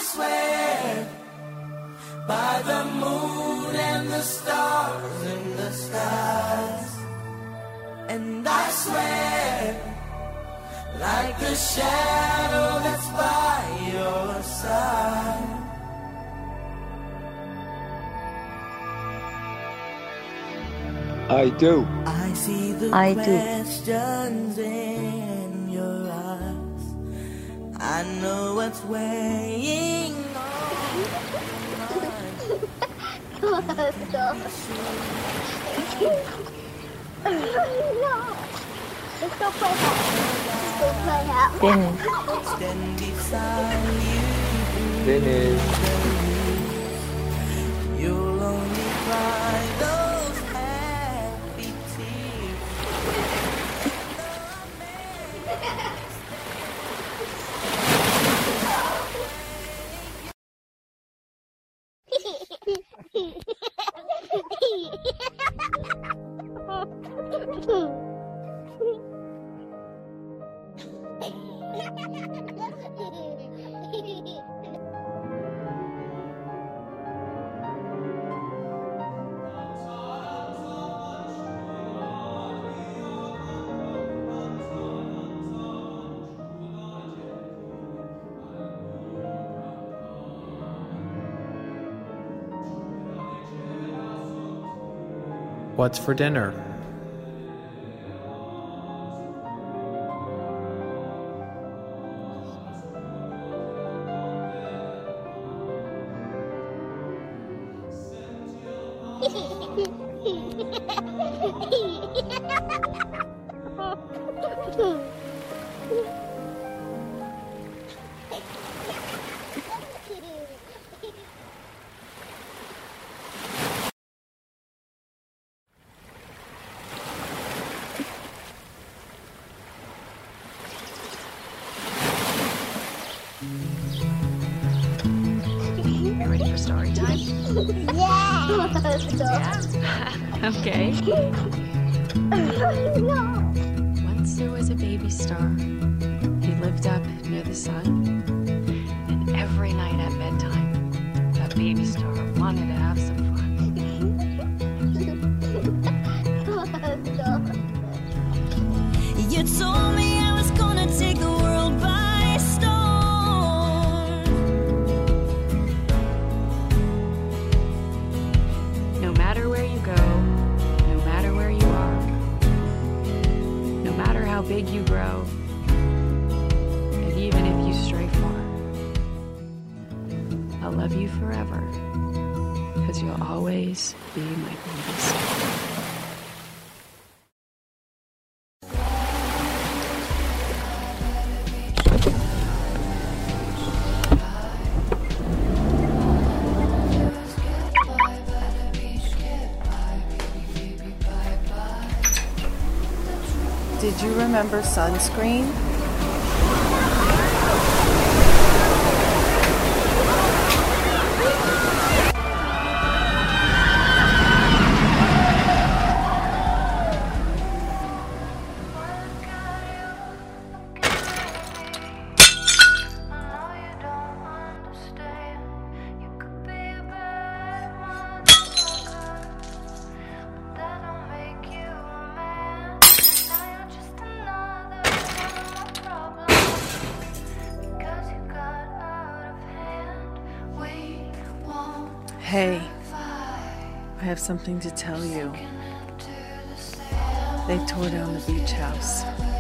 swear by the moon and the stars in the skies. And I swear like the shadow that's by your side. I do. I see the questions in your eyes. I know what's weighing on your mind. No. Let's go play house. Let's go play house. Stand beside you. Finish. You'll only cry those happy tears. What's for dinner? You ready for story time? Yeah. Okay. No. Once there was a baby star. He lived up near the sun. And every night at bedtime, that baby star wanted to have some fun. You told me I was gonna take the world by storm. No matter where you go, no matter where you are, no matter how big you grow, and even if you stray far, I'll love you forever, 'cause you'll always be my baby star. Did you remember sunscreen? Hey, I have something to tell you. They tore down the beach house.